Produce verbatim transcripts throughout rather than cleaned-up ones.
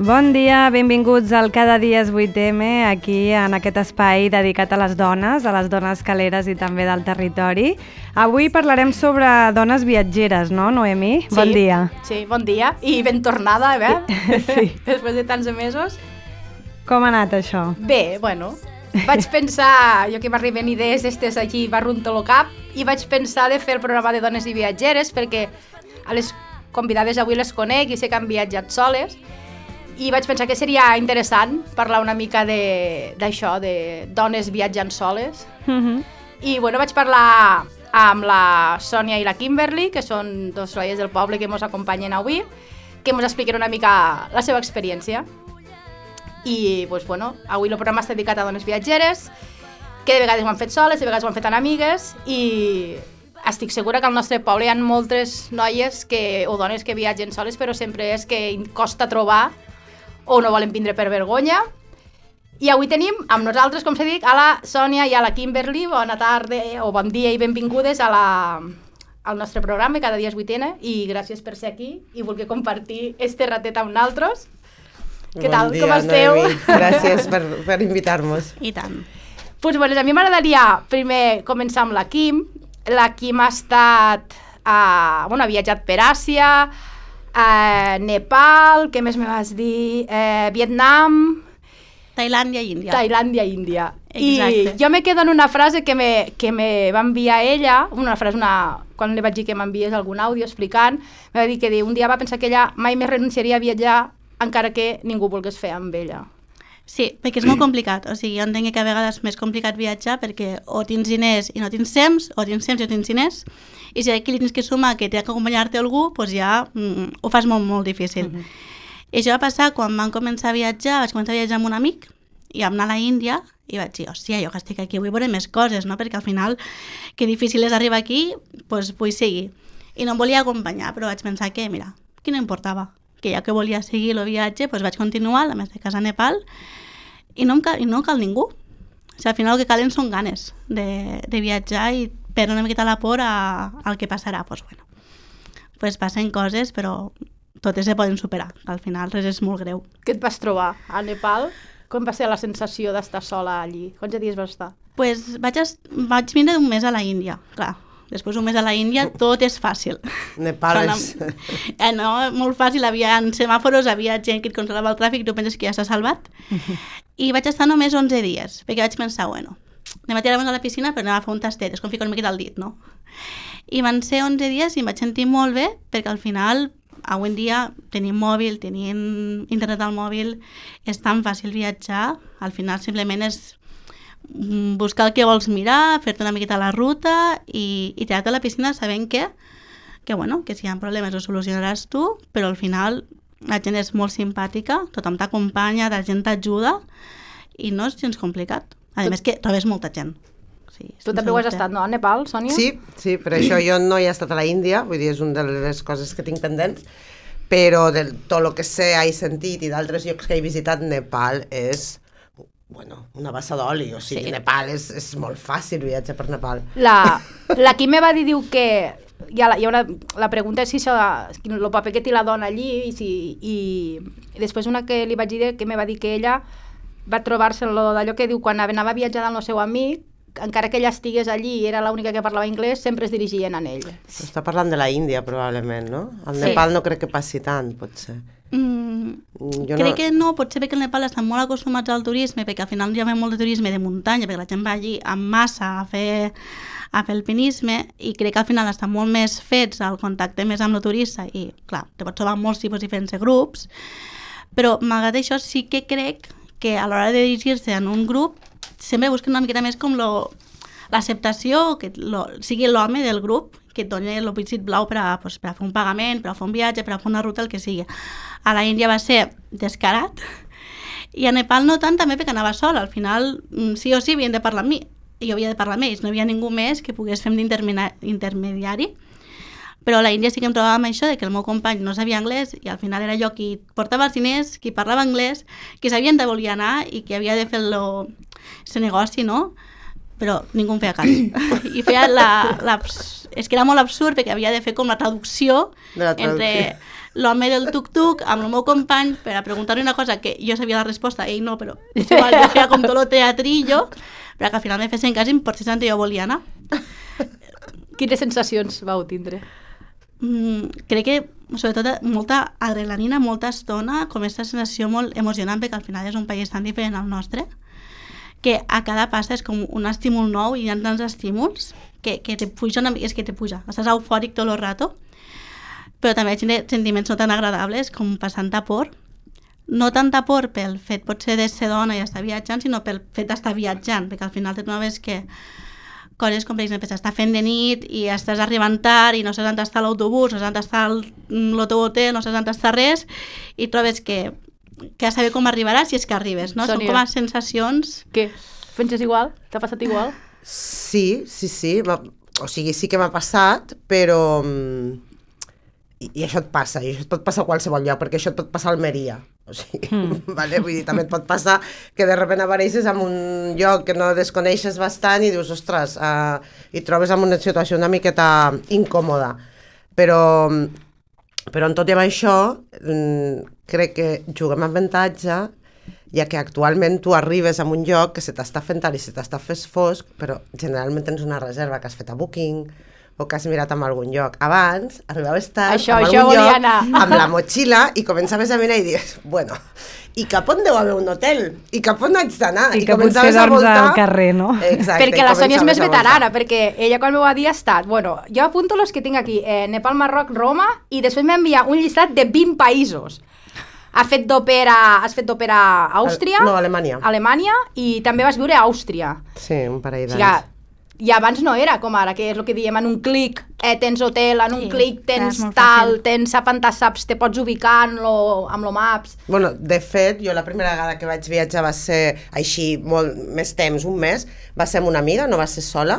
Bon dia, benvinguts al Cada dia és vuit eme, aquí en aquest espai dedicat a les dones, a les dones caleres i també del territori. Avui parlarem sobre dones viatgeres, no, Noemi? Sí, bon dia. Sí, bon dia i ben tornada, eh? Sí. Després de tants mesos. Com ha anat això? Bé, bueno, vaig pensar, jo que m'arriben idees d'estes aquí, barrunto lo cap, i vaig pensar de fer el programa de dones i viatgeres, perquè a les convidades avui les conec i sé que han viatjat soles, i vaig pensar que seria interessant parlar una mica d'això, de, de dones viatjant soles. Uh-huh. I bueno, vaig parlar amb la Sònia i la Kimberly, que són dos noies del poble que ens acompanyen avui, que ens expliquen una mica la seva experiència. I pues, bueno, avui el programa està dedicat a dones viatgeres, que de vegades ho han fet soles, de vegades ho han fet amb amigues, i estic segura que al nostre poble hi ha moltes noies que, o dones que viatgen soles, però sempre és que costa trobar o no volen vindre per vergonya. I avui tenim amb nosaltres, com se dic, a la Sònia i a la Kimberly. Bona tarda o bon dia i benvingudes a la, al nostre programa, Cada dia és vuit eme, i gràcies per ser aquí i voler compartir este ratet amb nosaltres. Què tal? Bon dia, com esteu? Noemi. Gràcies per, per invitar-nos. I tant. Pues, bueno, a mi m'agradaria primer començar amb la Kim. La Kim ha estat, a, bueno, ha viatjat per Àsia, a Nepal, què més me vas dir? Eh, Vietnam... Tailàndia i Índia. Tailàndia i Índia. Exacte. I jo me quedo en una frase que me, que me va enviar ella, una frase, una, quan li vaig dir que m'enviés algun àudio explicant, me va dir que un dia va pensar que ella mai més renunciaria a viatjar encara que ningú volgués fer amb ella. Sí, perquè és molt complicat. O sigui, jo entenc que a vegades és més complicat viatjar perquè o tens diners i no tens temps, o tens temps i no tens diners, i si aquí li tens que sumar que té que acompanyar-te algú, doncs ja mm, ho fas molt, molt difícil. Uh -huh. I això va passar quan vam començar a viatjar, vaig començar a viatjar amb un amic, i vam anar a la Índia, i vaig dir, hòstia, jo que estic aquí vull veure més coses, no? Perquè al final, que difícil és arribar aquí, doncs vull seguir. I no em volia acompanyar, però vaig pensar que, mira, que no importava, que ja que volia seguir el viatge, doncs vaig continuar, a més de casa a Nepal, i no em cal, i no em cal ningú. O sigui, al final el que calen són ganes de, de viatjar i perdre una miqueta la por a, al que passarà. Doncs bueno, pues passen coses, però totes se poden superar. Al final res és molt greu. Què et vas trobar a Nepal? Com va ser la sensació d'estar sola allí? Quants dies vas estar? Pues vaig, vaig vindre un mes a la Índia, clar. Després un mes a la Índia tot és fàcil. Nepal és... Eh, no, molt fàcil, havia semàforos, havia gent que et controlava el tràfic, tu penses que ja s'ha salvat. I vaig estar només onze dies, perquè vaig pensar, bueno, anem a tirar-nos a la piscina però anem a fer un tastet, és com ficar una miqueta al dit, no? I van ser onze dies i em vaig sentir molt bé, perquè al final, avui en dia, tenim mòbil, tenim internet al mòbil, és tan fàcil viatjar, al final simplement és buscar el que vols mirar, fer-te una miqueta la ruta i, i tirar-te a la piscina sabent que, que, bueno, que si hi ha problemes ho solucionaràs tu, però al final la gent és molt simpàtica, tothom t'acompanya, la gent t'ajuda i no és gens complicat. A més que trobes molta gent. Sí, tu també ho has estat, no, a Nepal, Sònia? Sí, sí, per això jo no he estat a la Índia, vull dir, és una de les coses que tinc pendents, però de tot el que sé, he sentit i d'altres llocs que he visitat, Nepal és... bueno, una bassa d'oli, o sigui, sí. Nepal és, és molt fàcil viatjar per Nepal. La, la Quim me va dir, diu que hi ha, la, hi ha una, la pregunta és si això, el paper que té la dona allí, i, si, i, i després una que li vaig dir que me va dir que ella va trobar-se d'allò que diu quan anava a viatjar amb el seu amic, encara que ella estigués allí i era l'única que parlava anglès, sempre es dirigien a ell. Està parlant de la Índia, probablement, no? Al sí. Nepal no crec que passi tant, potser. Mm, jo crec no... que no, potser perquè el Nepal estan molt acostumats al turisme, perquè al final hi ha molt de turisme de muntanya, perquè la gent va allí en massa a fer, a fer alpinisme, i crec que al final estan molt més fets al contacte més amb el turista, i clar, te pots trobar molts tipus diferents de grups, però malgrat això sí que crec que a l'hora de dirigir-se en un grup sempre busquen una miqueta més com l'acceptació, que lo, sigui l'home del grup, que et doni el visit blau per a, pues, per a fer un pagament, per a fer un viatge, per a fer una ruta, el que sigui. A la Índia va ser descarat, i a Nepal no tant també perquè anava sola. Al final, sí o sí, havien de parlar amb mi, i jo havia de parlar amb ells, no hi havia ningú més que pogués fer d'intermediari. Però a la Índia sí que em trobava amb això, de que el meu company no sabia anglès, i al final era jo qui portava els diners, qui parlava anglès, qui sabia on volia anar i qui havia de fer el negoci, no? Però ningú em feia cas. I feia la, la... És que era molt absurd perquè havia de fer com la traducció, la traducció. entre l'home del tuk-tuk amb el meu company per a preguntar-li una cosa que jo sabia la resposta, ell no, però és igual, jo feia com tot el teatrillo, perquè al final me fessin cas i per si jo volia anar. Quines sensacions vau tindre? Mm, crec que, sobretot, molta adrenalina, molta estona, com aquesta sensació molt emocionant, perquè al final és un país tan diferent al nostre, que a cada passa és com un estímul nou i hi ha tants estímuls que, que te puja una mica, és que te puja, estàs eufòric tot el rato, però també hi ha sentiments no tan agradables com passant por, no tanta por pel fet potser de ser dona i estar viatjant, sinó pel fet d'estar viatjant, perquè al final te trobes que coses com per exemple s'està fent de nit i estàs arribant tard i no saps on està l'autobús, no saps on està el teu hotel, no saps on està res i trobes que que a saber com arribaràs si és que arribes, no? Sònia. Són com a sensacions... Què? Penses igual? T'ha passat igual? Sí, sí, sí. O sigui, sí que m'ha passat, però... I, I això et passa, i això et pot passar a qualsevol lloc, perquè això et pot passar a Almeria. O sigui, mm. vale? Vull dir, també et pot passar que de sobte apareixes en un lloc que no desconeixes bastant i dius, ostres, uh, i et trobes en una situació una miqueta incòmoda. Però... Però en tot i amb això, crec que juguem amb avantatge, ja que actualment tu arribes a un lloc que se t'està fent tard i se t'està fent fosc, però generalment tens una reserva que has fet a Booking o que has mirat en algun lloc. Abans arribaves tard això, en això algun lloc anar. amb la motxilla i començaves a mirar i dius, bueno, i cap on deu haver un hotel? I cap on haig d'anar? I, I que potser dorms al carrer, no? Exacte, perquè la Sònia és més veterana, perquè ella quan m'ho va dir ha estat, bueno, jo apunto los que tinc aquí, eh, Nepal, Marroc, Roma, i després m'envia un llistat de vint països. Ha fet d'òpera, has fet d'òpera a Àustria? No, a Alemanya. Alemanya, i també vas viure a Àustria. Sí, un parell d'anys. O sigui, i abans no era com ara, que és el que diem, en un clic eh, tens hotel, en un sí, clic tens tal, fàcil. Tens sap on saps, te pots ubicar amb lo, amb lo Maps. Bueno, de fet, jo la primera vegada que vaig viatjar va ser així, molt més temps, un mes, va ser amb una amiga, no va ser sola,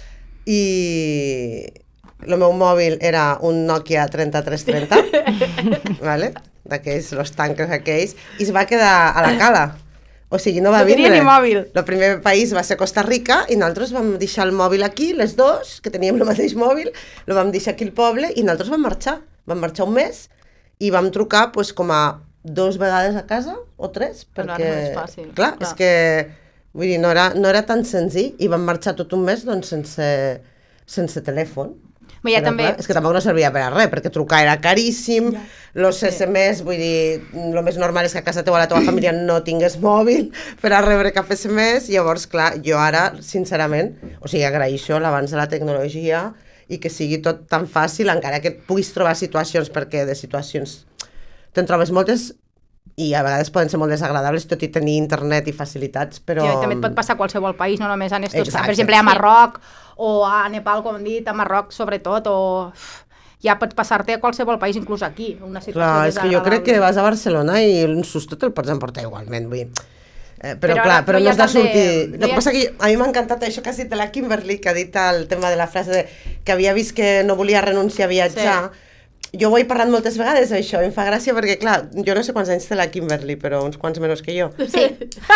i el meu mòbil era un Nokia trenta-tres trenta, vale? D'aquells, los tanques aquells, i es va quedar a la cala. O sigui, no va no vindre. No tenia ni mòbil. El primer país va ser Costa Rica i nosaltres vam deixar el mòbil aquí, les dos, que teníem el mateix mòbil, el vam deixar aquí al poble i nosaltres vam marxar. Vam marxar un mes i vam trucar pues, com a dos vegades a casa o tres. Però perquè, no és fàcil. Clar, clar, és que vull dir, no era, no era tan senzill i vam marxar tot un mes doncs, sense, sense telèfon. Ja també... clar, és que tampoc no servia per a res, perquè trucar era caríssim, ja. Los sí. esse eme es, vull dir, el més normal és que a casa teva, la teva família no tingués mòbil per a rebre cap esse eme es, llavors, clar, jo ara, sincerament, o sigui, agraeixo l'avanç de la tecnologia i que sigui tot tan fàcil, encara que puguis trobar situacions, perquè de situacions te'n trobes moltes i a vegades poden ser molt desagradables, tot i tenir internet i facilitats, però... Sí, també et pot passar a qualsevol país, no només en estos, per exemple, a Marroc, o a Nepal, com hem dit, a Marroc sobretot, o... Ja pots passar-te a qualsevol país, inclús aquí, una situació clar, és que jo crec que vas a Barcelona i un susto te'l pots emportar igualment, vull dir... Eh, però, però clar, però no has de sortir... De... El que passa que a mi m'ha encantat això que has dit de la Kimberly, que ha dit el tema de la frase de, que havia vist que no volia renunciar a viatjar. Sí. Jo ho he parlat moltes vegades, això, em fa gràcia perquè, clar, jo no sé quants anys té la Kimberly, però uns quants menys que jo. Sí.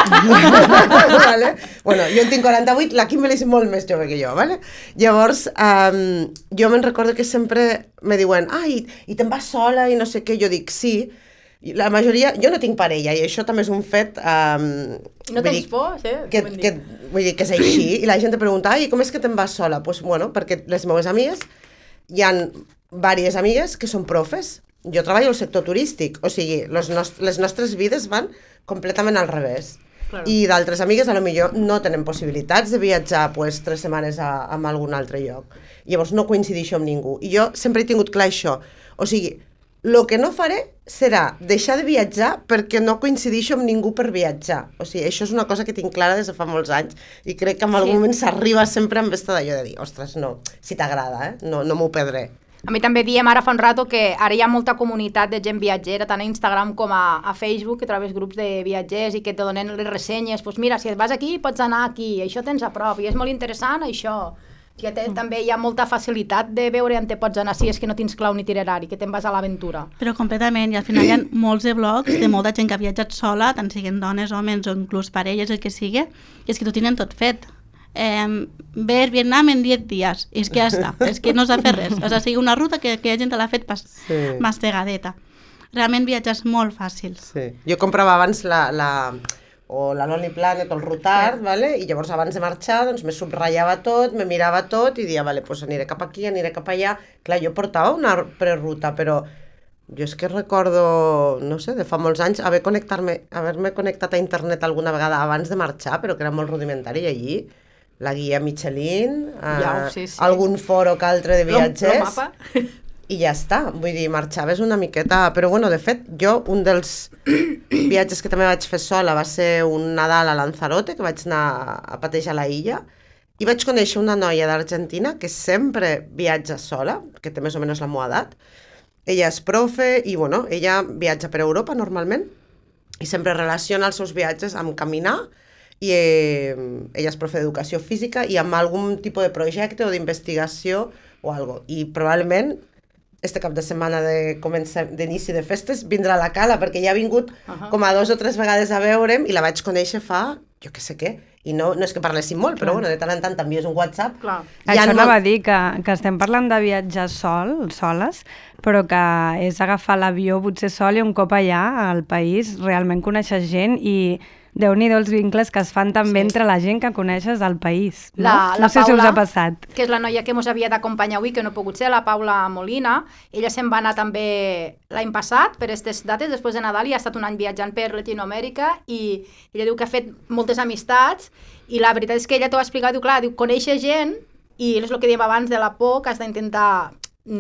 Vale? Bueno, jo en tinc quaranta-vuit, la Kimberly és molt més jove que jo, vale? Llavors, um, jo me'n recordo que sempre me diuen, ai, i te'n vas sola i no sé què, jo dic, sí. La majoria, jo no tinc parella i això també és un fet... Um, no tens dir, por, sí? Que, que, vull dir que és així, i la gent te pregunta, ai, com és que te'n vas sola? Doncs, pues, bueno, perquè les meves amigues hi ha diverses amigues que són profes. Jo treballo al sector turístic, o sigui, les, nost les nostres vides van completament al revés. Claro. I d'altres amigues, a lo millor, no tenen possibilitats de viatjar pues, tres setmanes a, a algun altre lloc. Llavors no coincideixo amb ningú. I jo sempre he tingut clar això. O sigui, el que no faré serà deixar de viatjar perquè no coincideixo amb ningú per viatjar. O sigui, això és una cosa que tinc clara des de fa molts anys i crec que en algun sí. moment s'arriba sempre amb esta d'allò de dir, ostres, no, si t'agrada, eh? no, no m'ho perdré. A mi també diem ara fa un rato que ara hi ha molta comunitat de gent viatgera, tant a Instagram com a, a Facebook, que trobes grups de viatgers i que te donen les ressenyes. Doncs pues mira, si vas aquí, pots anar aquí, això tens a prop, i és molt interessant, això. Que te, també hi ha molta facilitat de veure on te pots anar si és que no tens clar un itinerari, que te'n vas a l'aventura. Però completament, i al final hi ha molts de blogs de molta gent que ha viatjat sola, tant siguin dones, homes o inclús parelles, el que sigui, i és que ho tenen tot fet. Eh, ver Vietnam en diez dies, i és que ja està, és que no s'ha fet res. O sigui, una ruta que, que la gent l'ha fet pas, sí. mastegadeta. realment viatges molt fàcils. Sí. Jo comprava abans la, la, o la Lonely Planet o el Rutard, sí. Vale? I llavors abans de marxar doncs, me subratllava tot, me mirava tot i dia, vale, pues aniré cap aquí, aniré cap allà. Clar, jo portava una preruta, però jo és que recordo, no sé, de fa molts anys, haver connectar-me, haver-me connectat a internet alguna vegada abans de marxar, però que era molt rudimentari, i allí la guia Michelin, ja, eh, sí, sí. algun foro que altre de viatgers, el mapa. I ja està. Vull dir, marxaves una miqueta... Però bueno, de fet, jo un dels viatges que també vaig fer sola va ser un Nadal a Lanzarote, que vaig anar a patejar la illa, i vaig conèixer una noia d'Argentina que sempre viatja sola, que té més o menys la meva edat. Ella és profe i, bueno, ella viatja per Europa normalment i sempre relaciona els seus viatges amb caminar i eh, ella és profe d'educació física i amb algun tipus de projecte o d'investigació o algo. I probablement este cap de setmana de d'inici de festes vindrà a la Cala, perquè ja ha vingut uh-huh. com a dos o tres vegades a veure'm i la vaig conèixer fa, jo què sé què, i no, no és que parléssim molt, però bueno, de tant en tant t'envies un WhatsApp. Clar. Això no va dir que, que estem parlant de viatjar sol, soles, però que és agafar l'avió potser sol i un cop allà al país realment coneixes gent i Déu-n'hi-do els vincles que es fan també sí. entre la gent que coneixes al país. No, la, la no sé Paula, si us ha passat. Que és la noia que mos havia d'acompanyar avui, que no ha pogut ser, la Paula Molina. Ella se'n va anar també l'any passat, per aquestes dates, després de Nadal, i ha estat un any viatjant per Llatinoamèrica, i ella diu que ha fet moltes amistats, i la veritat és que ella t'ho ha explicat, diu, clar, diu, conèixer gent, i és el que dèiem abans de la por, que has d'intentar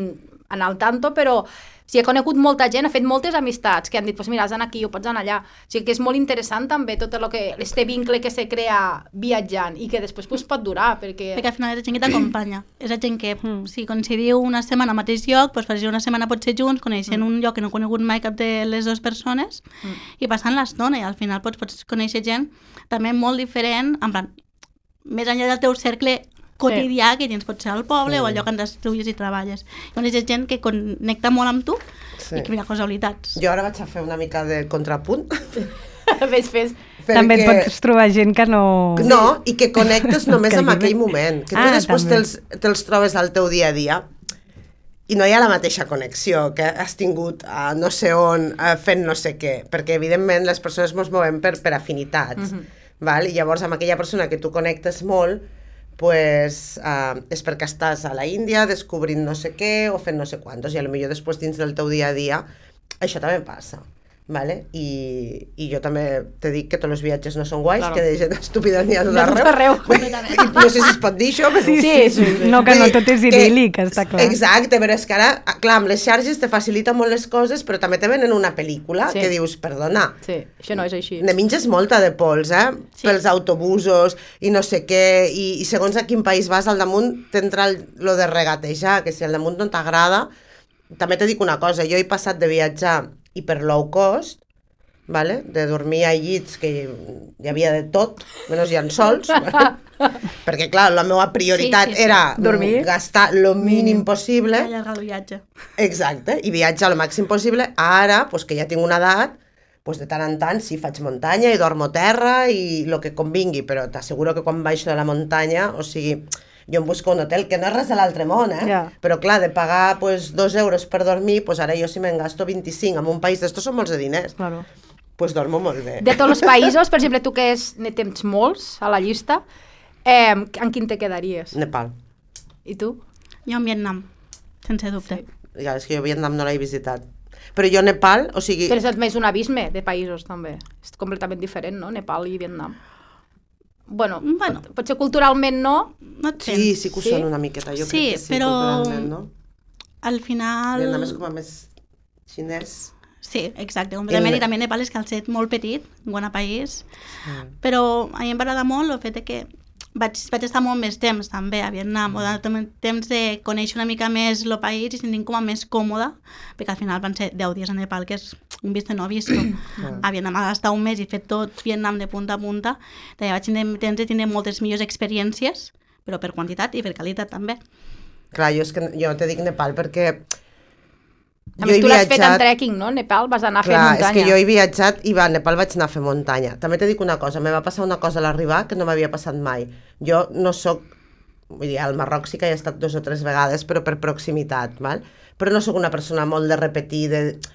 anar al tanto, però o sigui, ha conegut molta gent, ha fet moltes amistats que han dit, pues mira, has d'anar aquí o pots anar allà. O sigui, que és molt interessant també tot el que, este vincle que se crea viatjant i que després pues, pot durar, perquè... Perquè al final és gent que t'acompanya. És gent que, mm. si coincidiu una setmana al mateix lloc, doncs fareu una setmana potser junts, coneixent mm. un lloc que no he conegut mai cap de les dues persones, mm. i passant l'estona, i al final pots, pots conèixer gent també molt diferent, en plan, més enllà del teu cercle quotidià sí. que tens pot ser al poble sí. o al lloc on estudies i treballes. Llavors és gent que connecta molt amb tu sí. i que mira casualitats. Jo ara vaig a fer una mica de contrapunt. Fes, fes. Perquè... També et pots trobar gent que no... No, i que connectes només que amb aquell moment. Que tu ah, després te'ls, te'ls trobes al teu dia a dia i no hi ha la mateixa connexió que has tingut a no sé on fent no sé què, perquè evidentment les persones ens movem per, per afinitats. Mm-hmm. Val? I llavors amb aquella persona que tu connectes molt pues, uh, és perquè estàs a la Índia descobrint no sé què o fent no sé quantos i potser després dins del teu dia a dia això també passa. Vale? I, i jo també te dic que tots els viatges no són guais, claro. Que de gent estúpida n'hi ha tot arreu. No sé si es pot dir això, però... Sí, sí, sí, sí. No, que no tot és idíl·lic, està clar. Exacte, però és que ara, clar, amb les xarxes te facilita molt les coses, però també te venen una pel·lícula sí. que dius, perdona, sí, això no és així. Ne menges molta de pols, eh? Sí. Pels autobusos i no sé què, i, i segons a quin país vas, al damunt t'entra lo de regatejar, que si al damunt no t'agrada... També te dic una cosa, jo he passat de viatjar i per low cost, vale? De dormir a llits que hi havia de tot, menys llençols, vale? Perquè clar, la meva prioritat sí, sí, sí. era dormir, gastar el mínim possible. I allargar el viatge. Exacte, i viatjar el màxim possible. Ara, pues, que ja tinc una edat, pues, de tant en tant sí faig muntanya i dormo terra i el que convingui, però t'asseguro que quan baixo de la muntanya, o sigui... Jo em busco un hotel, que no és res de l'altre món, eh? Yeah. Però clar, de pagar pues, dos euros per dormir, pues ara jo si me'n gasto vint-i-cinc en un país d'estos són molts de diners. Claro. Pues dormo molt bé. De tots els països, per exemple, tu que és, ne tens molts a la llista, eh, en quin te quedaries? Nepal. I tu? Jo en Vietnam, sense dubte. Sí. Ja, és que jo Vietnam no l'he visitat. Però jo Nepal, o sigui... Però és més un abisme de països, també. És completament diferent, no? Nepal i Vietnam. Bueno, bueno. Pot, potser culturalment no. No et sí, sí que ho sí? són una miqueta, jo sí, crec que sí, però culturalment, no? Al final... Vietnam és com a més xinès. Sí, exacte, completament, i també Nepal és que al ser molt petit, un bon país, sí. Però a mi em va agradar molt el fet que vaig, vaig estar molt més temps també a Vietnam, o de temps de conèixer una mica més el país i sentir com a més còmoda, perquè al final van ser deu dies a Nepal, que és un vist no vist. A Vietnam ha d'estar un mes i fet tot Vietnam de punta a punta, també vaig tindre temps de tindre moltes millors experiències, però per quantitat i per qualitat també. Clar, jo, és que, jo te dic Nepal perquè a més, tu l'has viatjat... fet en trekking, no? Nepal vas anar a fer Clar, muntanya. És que jo he viatjat i va, a Nepal vaig anar a fer muntanya. També te dic una cosa, me va passar una cosa a l'arribar que no m'havia passat mai. Jo no soc, vull dir, al Marroc sí que he estat dos o tres vegades, però per proximitat, val? Però no sóc una persona molt de repetir, de...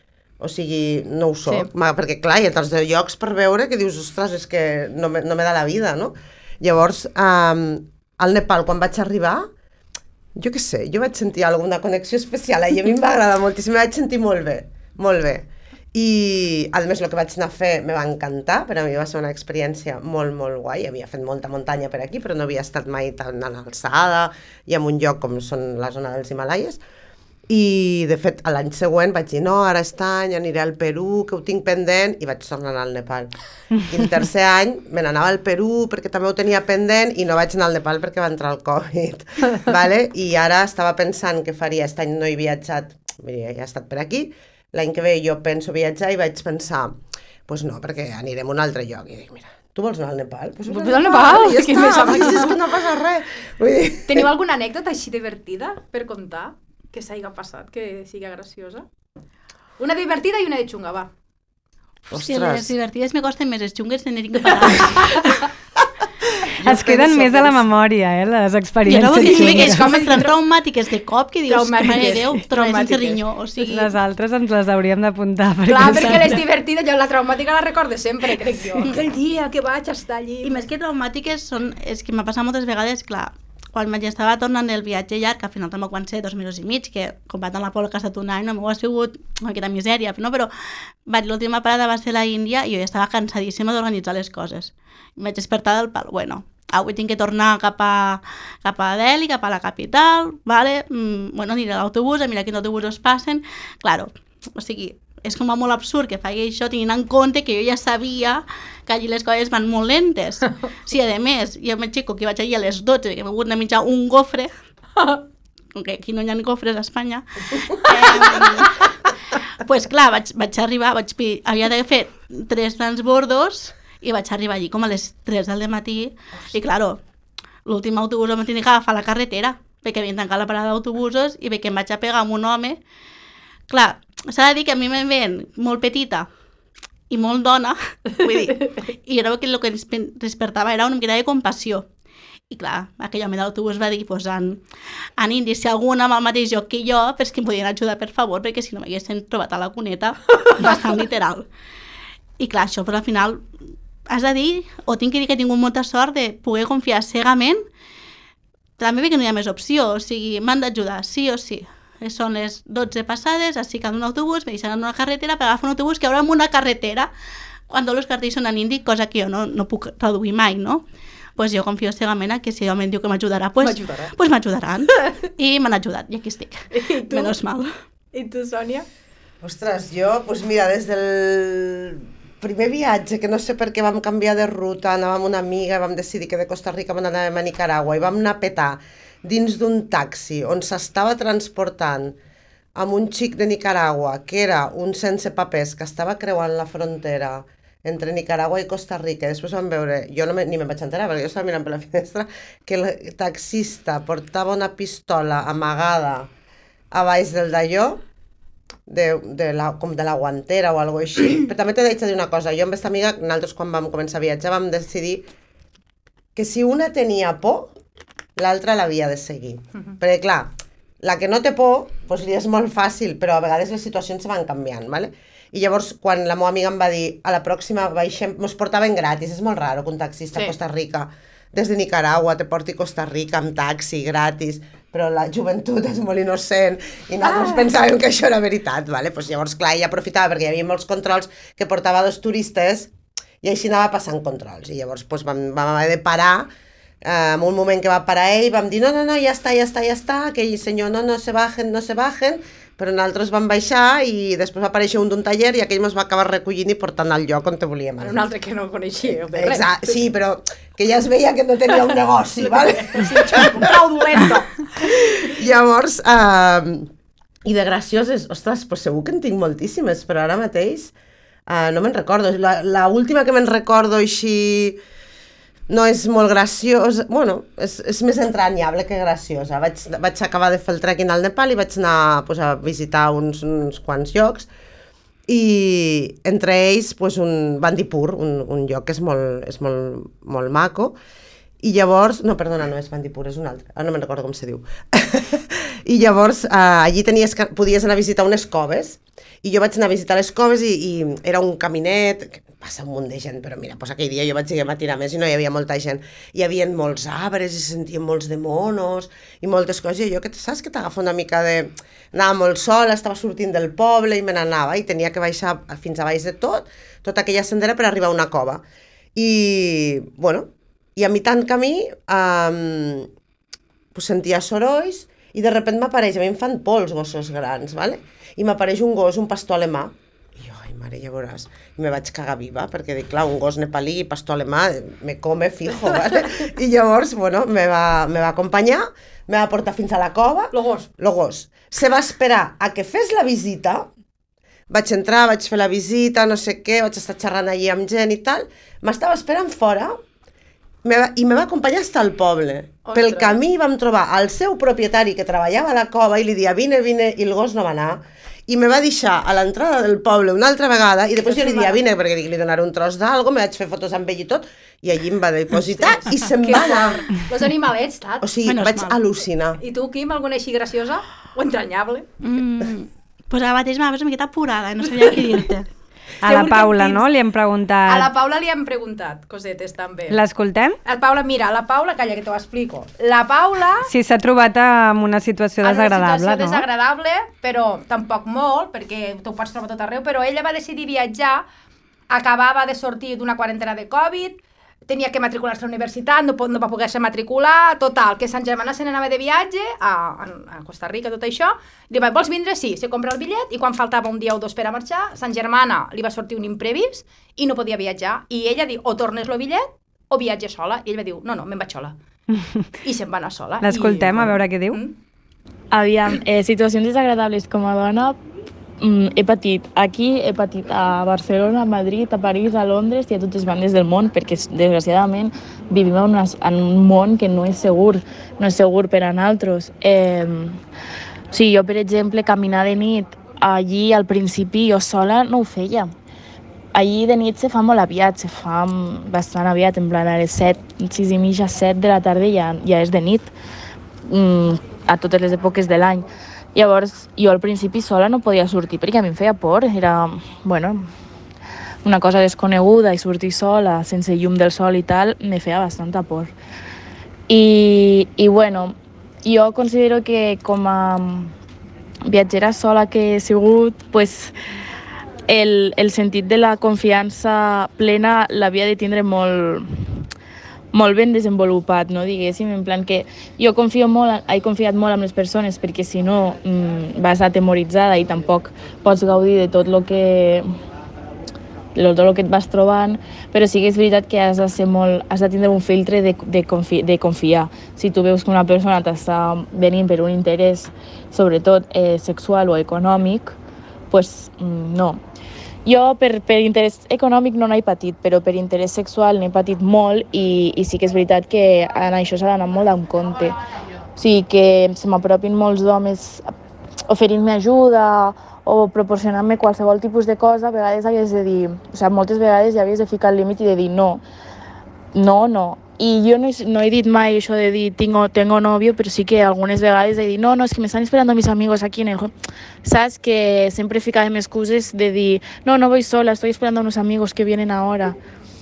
O sigui, no ho soc, Sí. Ma, perquè clar, hi ha tants de llocs per veure que dius, ostres, és que no me, no me da la vida, no? Llavors, um, al Nepal, quan vaig arribar, jo què sé, jo vaig sentir alguna connexió especial i a mi em va agradar moltíssim, me vaig sentir molt bé, molt bé. I, a més, el que vaig anar a fer me va encantar, per a mi va ser una experiència molt, molt guai. Havia fet molta muntanya per aquí, però no havia estat mai tan a l'alçada i en un lloc com són la zona dels Himalaies. I, de fet, l'any següent vaig dir, no, ara aquest any aniré al Perú, que ho tinc pendent, i vaig tornar al Nepal. I el tercer any me n'anava al Perú perquè també ho tenia pendent i no vaig anar al Nepal perquè va entrar el Covid. Vale? I ara estava pensant què faria, aquest any no he viatjat, ja he estat per aquí, l'any que ve jo penso viatjar i vaig pensar, doncs pues no, perquè anirem a un altre lloc. I dic, mira, tu vols anar al Nepal? Pues Vull anar al Nepal? I ja Que està, més vull dir, és que no passa res. Vull dir... Teniu alguna anècdota així divertida per contar? Que s'hagi passat, que sigui graciosa? Una divertida i una de xunga, va. Sí, les divertides me costen més, les xungues tenen que parar. Es queden més a la memòria, eh, les Jo experiències. no vull dir que és xungues. com tan traumàtiques de cop que dius, que mare de Traumàtiques, Déu, sí, trobes sense traumàtiques. rinyó, o sigui... Les altres ens les hauríem d'apuntar. Clar, perquè les divertides, jo la traumàtica la recordo sempre, crec jo. Aquell dia que vaig estar allí... I més que traumàtiques són, és que m'ha passat moltes vegades, clar, quan ja estava tornant el viatge llarg, que al final tampoc van ser dos mesos i mig, que comparat amb la Polo que ha estat un any, no m'ho ha sigut una miqueta misèria, no? Però vaig, l'última parada va ser la Índia i jo ja estava cansadíssima d'organitzar les coses. I vaig despertar del pal, bueno, avui tinc que tornar cap a, cap a Delhi, cap a la capital, vale? Mm, bueno, aniré a l'autobús, a mirar quins autobusos passen, claro, o sigui, és com molt absurd que faci això tenint en compte que jo ja sabia que allí les coses van molt lentes. Sí, a més, jo m'aixeco que vaig allí a les dotze, que m'he hagut de menjar un gofre, que aquí no hi ha gofres a Espanya, eh, pues clar, vaig, vaig arribar, vaig, havia de fer tres transbordos i vaig arribar allí com a les tres del matí i, claro, l'últim autobús em tenia que agafar la carretera perquè havien tancat la parada d'autobusos i perquè em vaig a pegar amb un home. Clar, s'ha de dir que a mi me ven molt petita i molt dona, vull dir, i jo crec que el que ens despertava era una miqueta de compassió. I clar, aquell home d'autobús va dir, pues, en, en indi, si alguna amb el mateix lloc que jo, pues que em podien ajudar, per favor, perquè si no m'haguessin trobat a la cuneta, bastant literal. I clar, això, però al final, has de dir, o tinc que dir que he tingut molta sort de poder confiar cegament, també perquè no hi ha més opció, o sigui, m'han d'ajudar, sí o sí. Són les dotze passades, així que un autobús, me deixaran una carretera per agafar un autobús que haurà una carretera quan tots els cartells són en indi, cosa que jo no, no puc traduir mai, no? Pues jo confio cegament que si home em diu que m'ajudarà, pues, pues m'ajudaran. I m'han ajudat, i aquí estic. I tu? Menos mal. I tu, Sònia? Ostres, jo, pues mira, des del primer viatge, que no sé per què vam canviar de ruta, anàvem amb una amiga, vam decidir que de Costa Rica vam anar a Nicaragua i vam anar a petar dins d'un taxi on s'estava transportant amb un xic de Nicaragua, que era un sense papers, que estava creuant la frontera entre Nicaragua i Costa Rica. I després vam veure, jo no me, ni me'n vaig enterar, perquè jo estava mirant per la finestra, que el taxista portava una pistola amagada a baix del d'allò, de, de la, com de la guantera o alguna cosa així. Però també t'he de dir una cosa, jo amb aquesta amiga, nosaltres quan vam començar a viatjar vam decidir que si una tenia por, l'altra l'havia de seguir. Uh-huh. Perquè, clar, la que no té por, doncs li és molt fàcil, però a vegades les situacions se van canviant, ¿vale? I llavors, quan la meva amiga em va dir a la pròxima baixem, mos portaven gratis, és molt raro que un taxista sí. a Costa Rica, des de Nicaragua, te porti a Costa Rica amb taxi, gratis, però la joventut és molt innocent i nosaltres ah. pensàvem que això era veritat, ¿vale? Pues llavors, clar, ella aprofitava perquè hi havia molts controls que portava dos turistes i així anava passant controls. I llavors pues, vam, vam haver de parar. Uh, en un moment que va parar ell vam dir no, no, no, ja està, ja està, ja està, aquell senyor no, no se bajen, no se bajen, però nosaltres vam baixar i després va aparèixer un d'un taller i aquell ens va acabar recollint i portant al lloc on te volíem anar. Un altre que no coneixia. Exacte, sí, però que ja es veia que no tenia un negoci, ¿vale? Fraudulento. Llavors, uh, i de gracioses, ostres, pues segur que en tinc moltíssimes, però ara mateix uh, no me'n recordo. La, la última que me'n recordo així no és molt graciosa, bueno, és, és més entranyable que graciosa. Vaig, vaig acabar de fer el trekking al Nepal i vaig anar pues, a visitar uns, uns quants llocs i entre ells pues, un Bandipur, un, un lloc que és molt, és molt, molt maco. I llavors, no, perdona, no és Bandipur, és un altre, ara no me'n recordo com se diu. I llavors eh, allí tenies, podies anar a visitar unes coves, i jo vaig anar a visitar les coves i, i era un caminet, que passa un munt de gent, però mira, doncs aquell dia jo vaig seguir matinar més i no hi havia molta gent. Hi havia molts arbres i sentíem molts de monos i moltes coses, i jo, que saps que t'agafa una mica de... Anava molt sola, estava sortint del poble i me n'anava, i tenia que baixar fins a baix de tot, tota aquella sendera per arribar a una cova. I, bueno, i a mitjan camí um, pues sentia sorolls i de sobte m'apareix, a mi em fan por els gossos grans, ¿vale? I m'apareix un gos, un pastor alemà, i jo, ai mare, ja veuràs, i me vaig cagar viva, perquè dic, clar, un gos nepalí i pastor alemà, me come fijo, ¿vale? I llavors, bueno, me va, me va acompanyar, me va portar fins a la cova. Lo gos. Lo gos. Se va esperar a que fes la visita, vaig entrar, vaig fer la visita, no sé què, vaig estar xerrant allí amb gent i tal, m'estava esperant fora, me va, i me va acompanyar fins al poble. Ostres. Pel camí vam trobar el seu propietari que treballava a la cova i li dia vine, vine, i el gos no va anar. I me va deixar a l'entrada del poble una altra vegada i després jo li dia vine perquè li donaré un tros d'algo, me vaig fer fotos amb ell i tot, i allí em va depositar i se'n va anar. Los animalets, tat. O sigui, Menos vaig mal. al·lucinar. I tu, Quim, alguna així graciosa o entranyable? Mm, pues ara mateix m'ha una miqueta apurada, no sabia què dir-te. A la Paula, no? Li hem preguntat... A la Paula li hem preguntat cosetes, també. L'escoltem? La Paula, mira, la Paula, calla, que t'ho explico. La Paula... Sí, s'ha trobat en una situació desagradable, no? Una situació no? desagradable, però tampoc molt, perquè t'ho pots trobar tot arreu, però ella va decidir viatjar, acabava de sortir d'una quarantena de Covid, tenia que matricular-se a la universitat, no, no va poder-se matricular, total, que Sant Germana se n'anava de viatge a, a Costa Rica, tot això, i li va dir, vols vindre? Sí, se compra el bitllet, i quan faltava un dia o dos per a marxar, Sant Germana li va sortir un imprevist i no podia viatjar, i ella diu, o tornes el bitllet o viatge sola, i ell va dir, no, no, me'n vaig sola, i se'n va anar sola. L'escoltem, a veure què diu. Mm? Aviam, eh, situacions desagradables com a dona, Mm, he patit aquí, he patit a Barcelona, a Madrid, a París, a Londres i a totes bandes del món, perquè desgraciadament vivim en, una, en un món que no és segur, no és segur per a nosaltres. Eh, o sigui, jo, per exemple, caminar de nit allí al principi jo sola no ho feia. Allí de nit se fa molt aviat, se fa bastant aviat, en plan a les set, sis i mitja, set de la tarda ja, ja és de nit, mm, a totes les èpoques de l'any. Llavors, jo al principi sola no podia sortir perquè a mi em feia por, era, bueno, una cosa desconeguda i sortir sola, sense llum del sol i tal, me feia bastanta por. I, i bueno, jo considero que com a viatgera sola que he sigut, pues, el, el sentit de la confiança plena l'havia de tindre molt, molt ben desenvolupat, no, diguéssim, en plan que jo confio molt, he confiat molt en les persones perquè si no mmm, vas atemoritzada i tampoc pots gaudir de tot el que tot el que et vas trobant, però sí que és veritat que has de ser molt, has de tindre un filtre de, de, confi, de confiar. Si tu veus que una persona t'està venint per un interès, sobretot eh, sexual o econòmic, pues mm, no. Jo per, per interès econòmic no n'he patit, però per interès sexual n'he patit molt i, i sí que és veritat que en això s'ha d'anar molt en compte. O sigui que se m'apropin molts homes oferint-me ajuda o proporcionant-me qualsevol tipus de cosa, a vegades havies de dir, o sigui, moltes vegades ja havies de ficar el límit i de dir no, no, no. I jo no he, no he dit mai això de dir tengo, tengo novio, però sí que algunes vegades he dit no, no, es que me están esperando mis amigos aquí en el... Saps? Que sempre ficàvem excuses de dir no, no voy sola, estoy esperando a unos amigos que vienen ahora.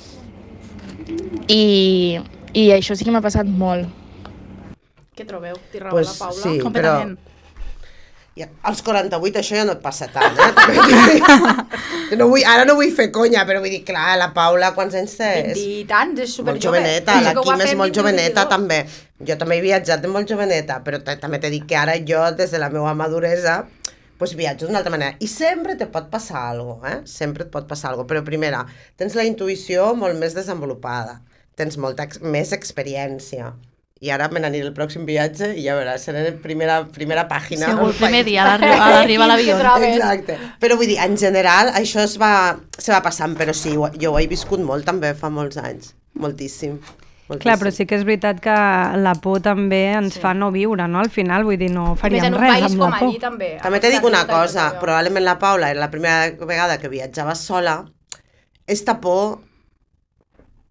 I, i això sí que m'ha passat molt. Què trobeu? Té raó pues, la Paula? Sí, completament. Però... Ja, als quaranta-vuit això ja no et passa tant, eh? no vull, ara no vull fer conya, però vull dir, clar, la Paula, quants anys té? vint i tants, és superjove. Molt joveneta, la Quim és molt joveneta també. Jo també he viatjat de molt joveneta, però també t'he dit que ara jo, des de la meva maduresa, pues viatjo d'una altra manera. I sempre te pot passar alguna cosa, eh? Sempre et pot passar alguna cosa. Però primera, tens la intuïció molt més desenvolupada, tens molta ex més experiència. I ara me n'aniré el pròxim viatge i ja veuràs, serà la primera, primera pàgina. Segur, el primer dia a l'arribar a l'avió. Exacte. Però vull dir, en general, això es va, se va passant, però sí, jo ho he viscut molt també fa molts anys, moltíssim. moltíssim. Clar, però sí que és veritat que la por també ens sí. fa no viure, no? Al final, vull dir, no faríem res amb la por. I més en un país com allí també. També t'he dit una cosa, probablement la Paula era la primera vegada que viatjava sola, esta por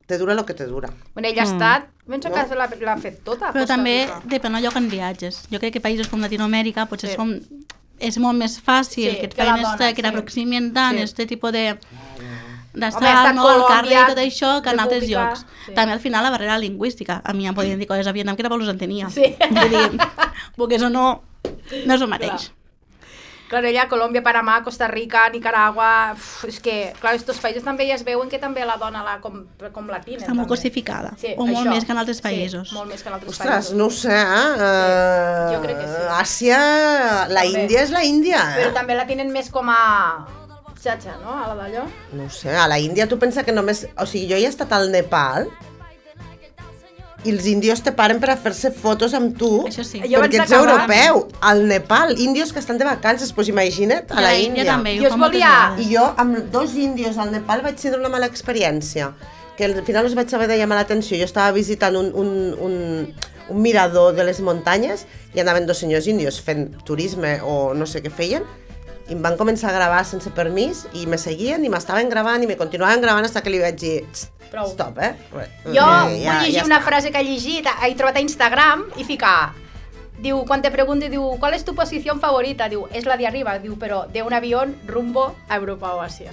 te dura el que te dura. Bueno, ell ha estat, penso que l'ha, l'ha fet tota. Però Costa també Rica. depèn del lloc en viatges. Jo crec que països com Latinoamèrica potser Sí. són, és molt més fàcil Sí, que et que la feien dona, este, que sí. t'aproximin tant Sí. este tipus de Home, ha d'estar estat no, al carrer Colòmbia, i tot això que en altres República, llocs. sí. També al final la barrera lingüística. A mi em podien dir coses a Vietnam que tampoc les entenia. Sí. Vull dir, perquè això no, no és el mateix. Clar, ella, Colòmbia, Panamà, Costa Rica, Nicaragua... Uf, és que, clar, estos països també ja es veuen que també la dona la, com, com la tinen. Està molt també. cosificada. Sí, o molt això. més que en altres països. Sí, molt més que en altres Ostres, països. no ho sé, eh? Sí, jo crec que sí. Àsia, la També. Índia és la Índia, eh? Però també la tenen més com a... xatxa, no? A la d'allò. No ho sé, a la Índia tu pensa que només... O sigui, jo he estat al Nepal i els índios te paren per a fer-se fotos amb tu Això sí. Jo vaig perquè ets acabar- europeu. Al Nepal, índios que estan de vacances, doncs imagina't, a la Índia. també, Jo ho es fa moltes volia- vegades. I jo, amb dos índios al Nepal, vaig tindre una mala experiència, que al final us vaig haver de llamar l'atenció. Jo estava visitant un, un, un, un mirador de les muntanyes i anaven dos senyors índios fent turisme o no sé què feien, i em van començar a gravar sense permís i me seguien i m'estaven gravant i me continuaven gravant fins que li vaig dir Prou. stop, eh? Jo Eh, vull llegir una està. frase que he llegit, he trobat a Instagram i ficar... Diu, quan te pregunte, diu, ¿cuál es tu posición favorita? Diu, es la de arriba, diu, però de un avión rumbo a Europa o Àsia.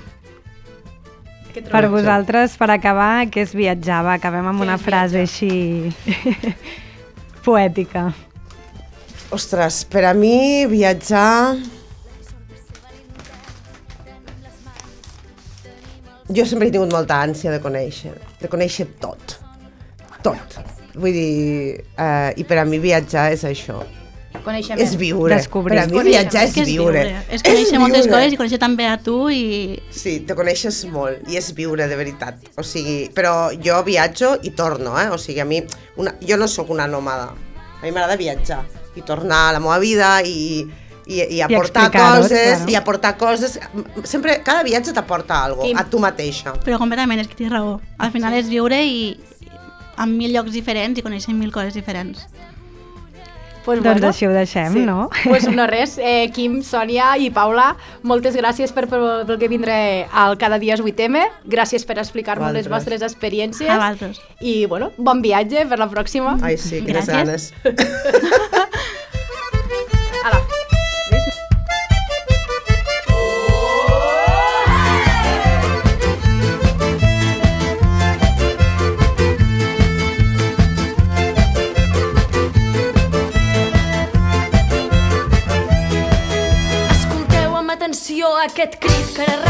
Què Per trobes? vosaltres, per acabar, què és viatjar? Va, acabem amb Què una és frase així poètica. Ostres, per a mi viatjar... Jo sempre he tingut molta ànsia de conèixer, de conèixer tot, tot. Vull dir, eh, i per a mi viatjar és això, Coneixement. és viure. Descobrir. Per a mi viatjar és que és viure. És conèixer moltes viure. coses i conèixer també a tu i... Sí, te coneixes molt i és viure de veritat. O sigui, però jo viatjo i torno, eh? O sigui, a mi, una, jo no sóc una nòmada. A mi m'agrada viatjar i tornar a la meva vida i, i, i aportar explicar-ho, coses, claro. i aportar coses. Sempre, cada viatge t'aporta alguna Quim. cosa, a tu mateixa. Però completament, és que tens raó. Al final és viure i en mil llocs diferents i conèixer mil coses diferents. Pues Doncs així ho deixem, sí. no? Pues no res, eh, Quim, Sònia i Paula, moltes gràcies per, per, per que vindré al Cada dia és vuit eme, gràcies per explicar-nos les Vosaltres. vostres experiències A vosaltres. i, bueno, bon viatge per la pròxima. Ai, sí, quines Gràcies. ganes. Ala. Escolteu amb atenció aquest crit que